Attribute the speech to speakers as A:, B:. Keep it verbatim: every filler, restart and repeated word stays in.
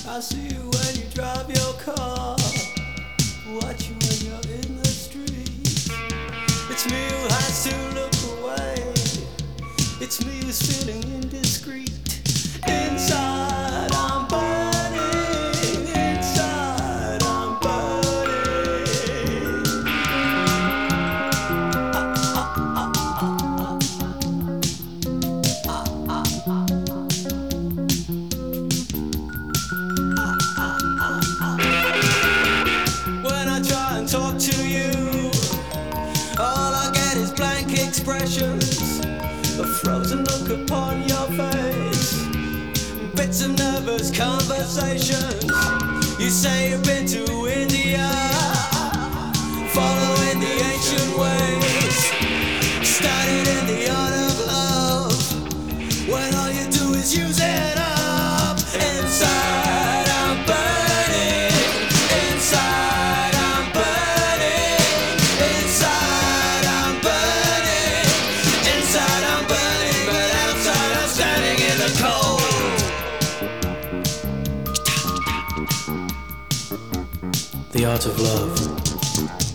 A: I see you when you drive your car, watch you when you're in the street. It's me who has to look away, it's me who's feeling indiscreet. Inside I'm burning, inside I'm burning. Ah, ah, ah, ah, ah, ah, ah, ah. When I try and talk to you, all I get is blank expressions, a frozen look upon your face, bits of nervous conversations. You say you've been to India, following the ancient ways, studied in the art of love, when all you do is use it up. Inside I'm burning, inside I'm burning, inside I'm burning, inside I'm burning, but outside I'm standing in the cold. The art of love.